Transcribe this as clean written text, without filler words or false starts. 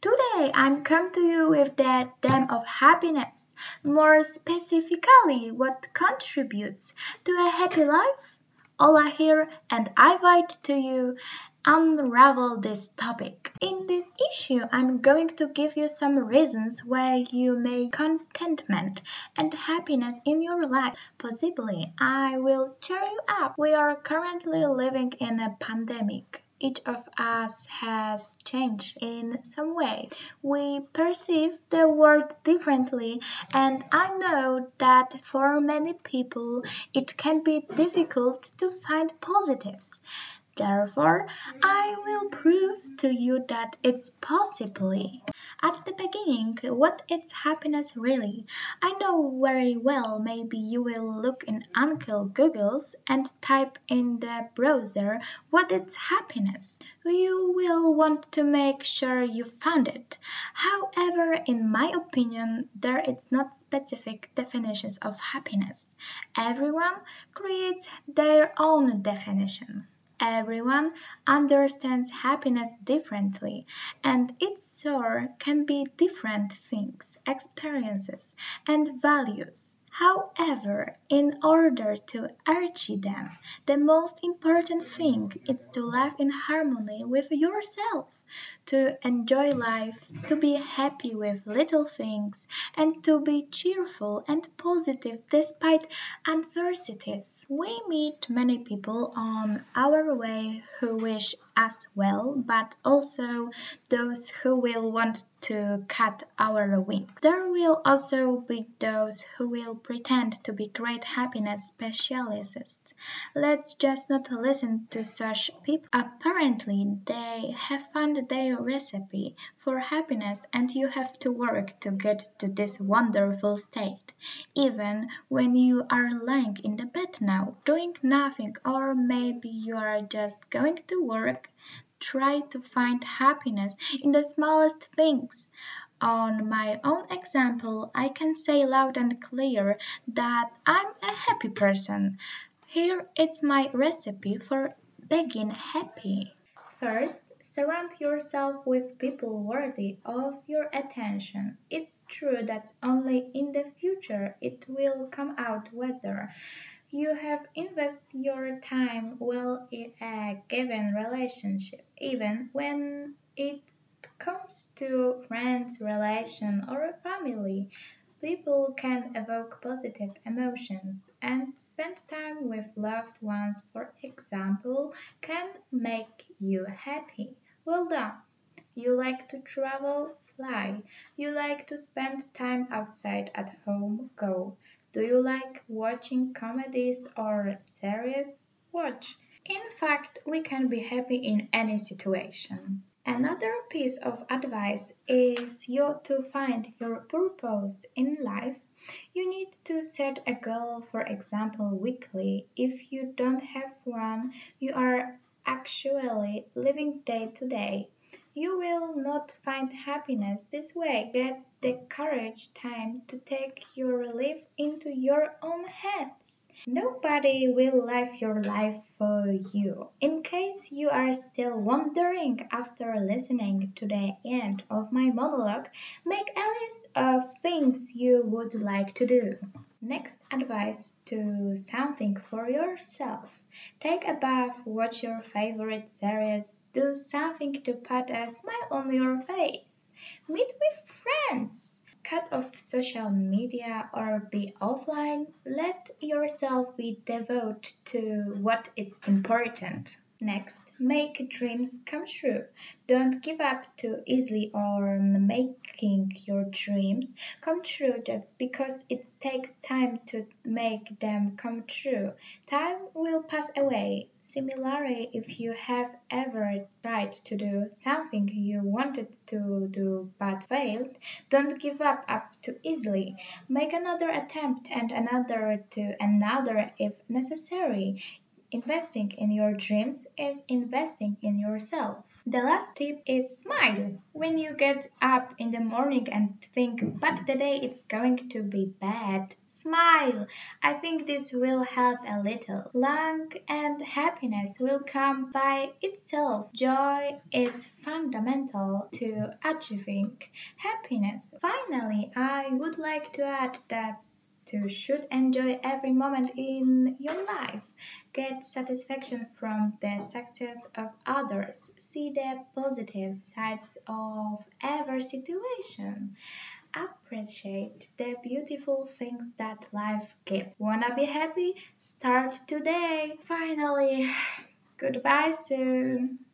Today I'm come to you with the theme of happiness, more specifically what contributes to a happy life. All I hear and I invite to you unravel this topic. In this issue, I'm going to give you some reasons why you may contentment and happiness in your life. Possibly, I will cheer you up. We are currently living in a pandemic. Each of us has changed in some way. We perceive the world differently, and I know that for many people it can be difficult to find positives. Therefore, I will prove to you that it's possible. At the beginning, what is happiness really? I know very well maybe you will look in Uncle Google's and type in the browser what is happiness. You will want to make sure you found it. However, in my opinion, there is not specific definitions of happiness. Everyone creates their own definition. Everyone understands happiness differently, and its source can be different things, experiences, and values. However, in order to achieve them, the most important thing is to live in harmony with yourself, to enjoy life, to be happy with little things, and to be cheerful and positive despite adversities. We meet many people on our way who wish us well, but also those who will want to cut our wings. There will also be those who will pretend to be great happiness specialists. Let's just not listen to such people. Apparently, they have found their recipe for happiness, and you have to work to get to this wonderful state. Even when you are lying in the bed now, doing nothing, or maybe you are just going to work, try to find happiness in the smallest things. On my own example, I can say loud and clear that I'm a happy person. Here is my recipe for being happy. First, surround yourself with people worthy of your attention. It's true that only in the future it will come out whether you have invested your time well in a given relationship, even when it comes to friends, relation, or family. People can evoke positive emotions, and spend time with loved ones, for example, can make you happy. Well done. You like to travel? Fly. You like to spend time outside at home? Go. Do you like watching comedies or series? Watch. In fact, we can be happy in any situation. Another piece of advice is you to find your purpose in life. You need to set a goal, for example, weekly. If you don't have one, you are actually living day to day. You will not find happiness this way. Get the courage time to take your life into your own hands. Nobody will live your life for you. In case you are still wondering after listening to the end of my monologue, make a list of things you would like to do. Next advice: do something for yourself. Take a bath, watch your favorite series, do something to put a smile on your face. Meet with friends. Cut off social media or be offline. Let yourself be devoted to what is important. Next, make dreams come true. Don't give up too easily on making your dreams come true just because it takes time to make them come true. Time will pass away. Similarly, if you have ever tried to do something you wanted to do but failed, don't give up too easily. Make another attempt and another to another if necessary. Investing in your dreams is investing in yourself. The last tip is smile. When you get up in the morning and think, but the day is going to be bad, Smile. I think this will help a little. Luck and happiness will come by itself. Joy is fundamental to achieving happiness. Finally, I would like to add that you should enjoy every moment in your life. Get satisfaction from the success of others. See the positive sides of every situation. Appreciate the beautiful things that life gives. Wanna be happy? Start today. Finally, goodbye soon.